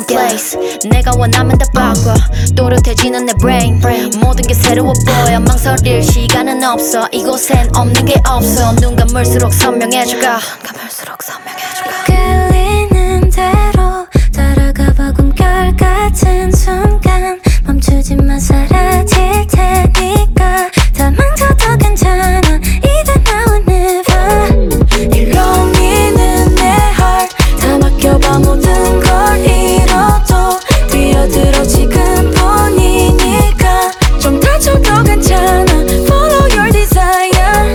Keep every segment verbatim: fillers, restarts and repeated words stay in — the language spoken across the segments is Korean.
different place. 내가 원하면 다 바꿔 또렷해지는 내 brain. 모든 게 새로워 보여 망설일 시간은 없어. 이곳엔 없는 게 없어. 눈 감을수록 선명해져가. 감을수록 선명해져가. 끌리는 대로 따라가봐. 꿈결 같은 순간 멈추지만 사라질 테니까. 다 망쳐도 괜찮아 even now and never. 일렁이는 내 heart 다 맡겨봐. 모든 걸 잃어도 뛰어들어 지금뿐이니까. 좀 다쳐도 괜찮아 follow your desire.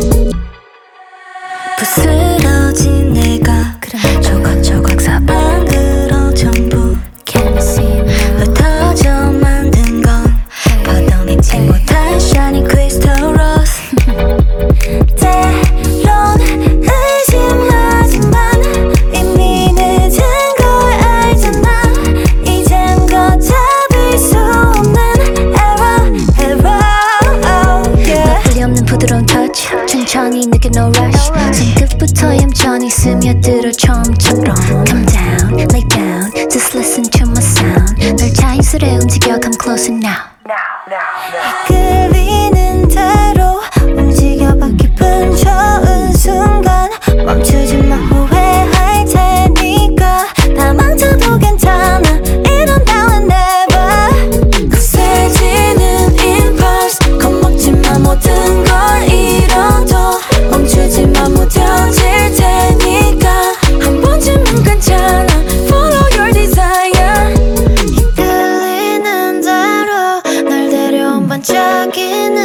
부스러진 내가 조각조각 사방으로 전부 흩어져 만든 건 걷어내지 못할 shiny crystal rose. 때론 의심하지만 이미 늦은 걸 알잖아. 이젠 걷잡을 수 없는 error error yeah. 나쁘리 없는 부드러운 touch 천천히 느껴 no rush. 손끝부터 얌전히 스며들어 처음처럼. Come down, lay down, just listen to my sound. 널 자연스레 움직여 come closer now. 이끌리는 대로 움직여봐. 기분 좋은 순간 멈추지마. 후회할 테니까. 다 망쳐도 괜찮아 이런 now and never. 거세지는 impulse 겁먹지마. 모든 걸 잃어도 멈추지마. 무뎌질 테니까. 한 번쯤은 괜찮아 follow your desire. 이끌리는 대로 날 데려온 반짝이는